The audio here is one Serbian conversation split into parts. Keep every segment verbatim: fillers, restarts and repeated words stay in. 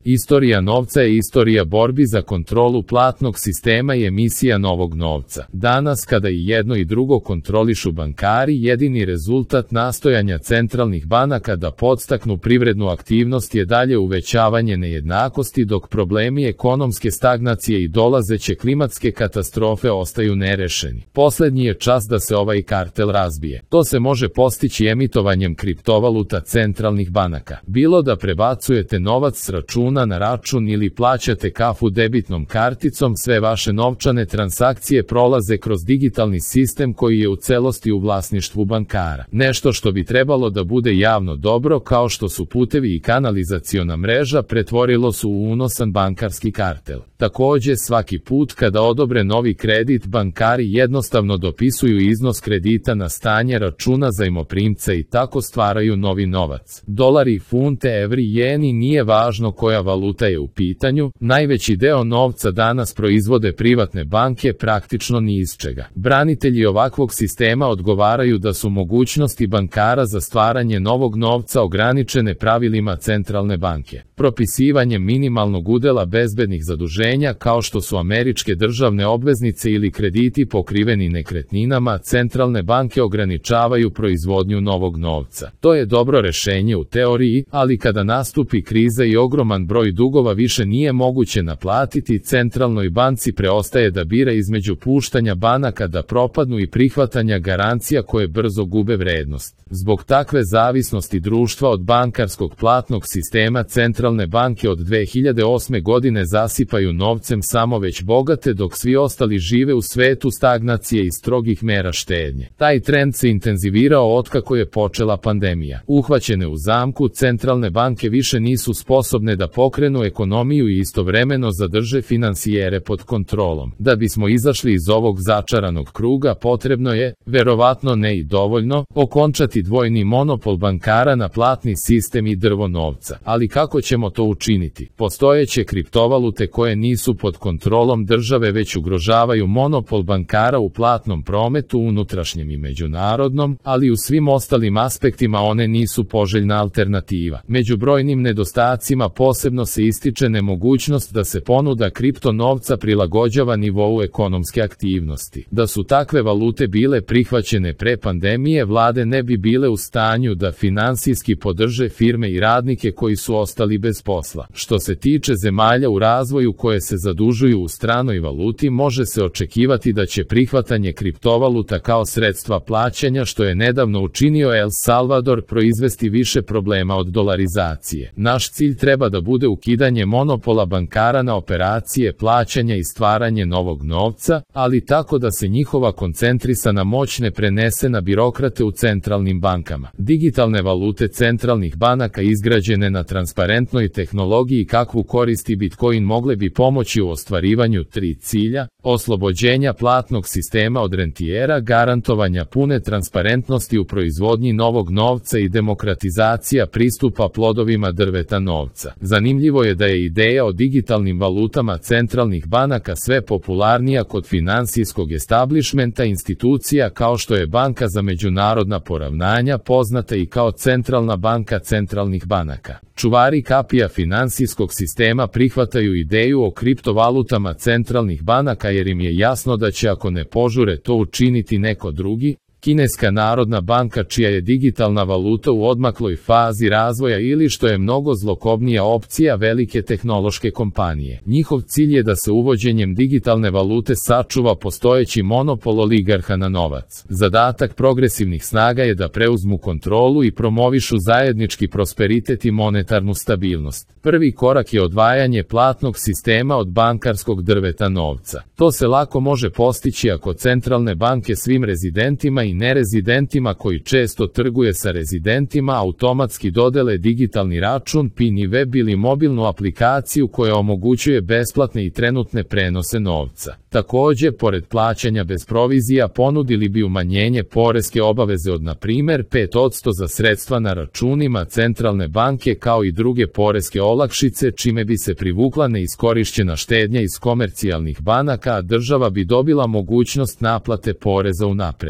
Istorija novca je istorija borbi za kontrolu platnog sistema i emisija novog novca. Danas, kada i jedno i drugo kontrolišu bankari, jedini rezultat nastojanja centralnih banaka da podstaknu privrednu aktivnost je dalje uvećavanje nejednakosti, dok problemi ekonomske stagnacije i dolazeće klimatske katastrofe ostaju nerešeni. Poslednji je čas da se ovaj kartel razbije. To se može postići emitovanjem kriptovaluta centralnih banaka. Bilo da prebacujete novac s računa na račun ili plaćate kafu debitnom karticom, sve vaše novčane transakcije prolaze kroz digitalni sistem koji je u celosti u vlasništvu bankara. Nešto što bi trebalo da bude javno dobro, kao što su putevi i kanalizaciona mreža, pretvorilo su u unosan bankarski kartel. Takođe, svaki put kada odobre novi kredit, bankari jednostavno dopisuju iznos kredita na stanje računa zajmoprimca i tako stvaraju novi novac. Dolari, funte, evri, jeni, nije važno koja valuta je u pitanju, najveći deo novca danas proizvode privatne banke praktično ni iz čega. Branitelji ovakvog sistema odgovaraju da su mogućnosti bankara za stvaranje novog novca ograničene pravilima centralne banke. Propisivanjem minimalnog udela bezbednih zaduženja, kao što su američke državne obveznice ili krediti pokriveni nekretninama, centralne banke ograničavaju proizvodnju novog novca. To je dobro rešenje u teoriji, ali kada nastupi kriza i ogroman broj dugova više nije moguće naplatiti, centralnoj banci preostaje da bira između puštanja banaka da propadnu i prihvatanja garancija koje brzo gube vrednost. Zbog takve zavisnosti društva od bankarskog platnog sistema, centralne banke od dve hiljade osme godine zasipaju novcem samo već bogate, dok svi ostali žive u svetu stagnacije i strogih mera štednje. Taj trend se intenzivirao otkako je počela pandemija. Uhvaćene u zamku, centralne banke više nisu sposobne da pokrenu ekonomiju i istovremeno zadrže finansijere pod kontrolom. Da bismo izašli iz ovog začaranog kruga, potrebno je, verovatno ne i dovoljno, okončati dvojni monopol bankara na platni sistem i drvo novca. Ali kako ćemo to učiniti? Postojeće kriptovalute koje nisu pod kontrolom države već ugrožavaju monopol bankara u platnom prometu, unutrašnjem i međunarodnom, ali u svim ostalim aspektima one nisu poželjna alternativa. Među brojnim nedostacima posebno se ističe nemogućnost da se ponuda kripto novca prilagođava nivou ekonomske aktivnosti. Da su takve valute bile prihvaćene pre pandemije, vlade ne bi bile u stanju da finansijski podrže firme i radnike koji su ostali bez posla. Što se tiče zemalja u razvoju koje se zadužuju u stranoj valuti, može se očekivati da će prihvatanje kriptovaluta kao sredstva plaćanja, što je nedavno učinio El Salvador, proizvesti više problema od dolarizacije. Naš cilj treba da bude ukidanje monopola bankara na operacije plaćanja i stvaranje novog novca, ali tako da se njihova koncentrisana moć ne prenese na birokrate u centralnim bankama. Digitalne valute centralnih banaka izgrađene na transparentnoj tehnologiji kakvu koristi Bitcoin mogle bi pomoći u ostvarivanju tri cilja: oslobođenja platnog sistema od rentijera, garantovanja pune transparentnosti u proizvodnji novog novca i demokratizacija pristupa plodovima drveta novca. Zanimljivo je da je ideja o digitalnim valutama centralnih banaka sve popularnija kod finansijskog establišmenta institucija kao što je Banka za međunarodna poravnanja, poznata i kao centralna banka centralnih banaka. Čuvari kapija finansijskog sistema prihvataju ideju o kriptovalutama centralnih banaka jer im je jasno da će, ako ne požure to učiniti neko drugi, Kineska narodna banka, čija je digitalna valuta u odmakloj fazi razvoja, ili, što je mnogo zlokobnija opcija, velike tehnološke kompanije. Njihov cilj je da se uvođenjem digitalne valute sačuva postojeći monopol oligarha na novac. Zadatak progresivnih snaga je da preuzmu kontrolu i promovišu zajednički prosperitet i monetarnu stabilnost. Prvi korak je odvajanje platnog sistema od bankarskog drveta novca. To se lako može postići ako centralne banke svim rezidentima i nerezidentima koji često trguje sa rezidentima automatski dodele digitalni račun, PIN i web ili mobilnu aplikaciju koja omogućuje besplatne i trenutne prenose novca. Takođe, pored plaćanja bez provizija, ponudili bi umanjenje poreske obaveze od na primer pet posto za sredstva na računima centralne banke, kao i druge poreske olakšice, čime bi se privukla neiskorišćena štednja iz komercijalnih banaka, a država bi dobila mogućnost naplate poreza unapred. U tom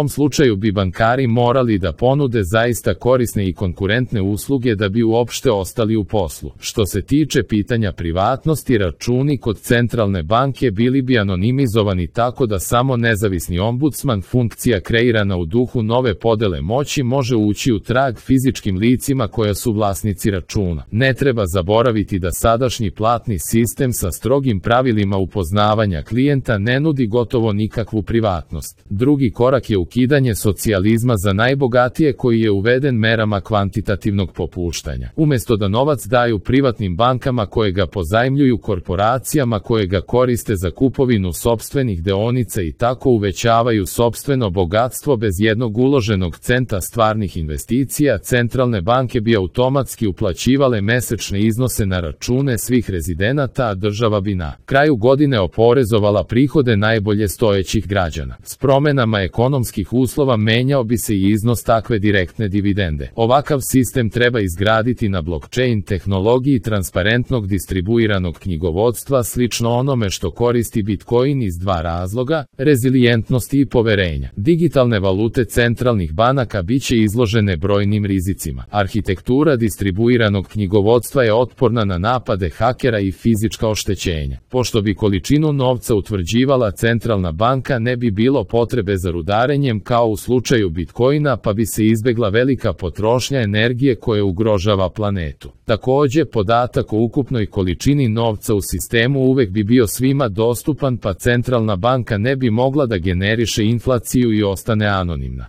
tom slučaju bi bankari morali da ponude zaista korisne i konkurentne usluge da bi uopšte ostali u poslu. Što se tiče pitanja privatnosti, računi kod centralne banke bili bi anonimizovani tako da samo nezavisni ombudsman, funkcija kreirana u duhu nove podele moći, može ući u trag fizičkim licima koja su vlasnici računa. Ne treba zaboraviti da sadašnji platni sistem sa strogim pravilima upoznavanja klijenta ne nudi gotovo nikakvu privatnost. Drugi korak je ukidanje socijalizma za najbogatije koji je uveden merama kvantitativnog popuštanja. Umesto da novac daju privatnim bankama koje ga pozajmljuju korporacijama koje ga koriste za kupovinu sopstvenih deonica i tako uvećavaju sopstveno bogatstvo bez jednog uloženog centa stvarnih investicija, centralne banke bi automatski uplaćivale mesečne iznose na račune svih rezidenata, a država bi na kraju godine oporezovala prihode najbolje stojećih građana. S promenama ekonomskih uslova menjao bi se i iznos takve direktne dividende. Ovakav sistem treba izgraditi na blockchain tehnologiji transparentnog distribuiranog knjigovodstva slično onome što koristi Bitcoin iz dva razloga, rezilijentnosti i poverenja. Digitalne valute centralnih banaka biće izložene brojnim rizicima. Arhitektura distribuiranog knjigovodstva je otporna na napade hakera i fizička oštećenja. Pošto bi količinu novca utvrđivala centralna banka, ne bi bilo potrebe za rudarenjem kao u slučaju Bitcoina, pa bi se izbegla velika potrošnja energije koja ugrožava planetu. Takođe, podatak o ukupnoj količini novca u sistemu uvek bi bio svima dostupan, pa centralna banka ne bi mogla da generiše inflaciju i ostane anonimna.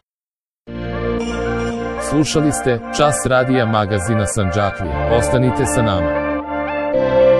Slušali ste Čas radija magazina Sandžaklija. Ostanite sa nama.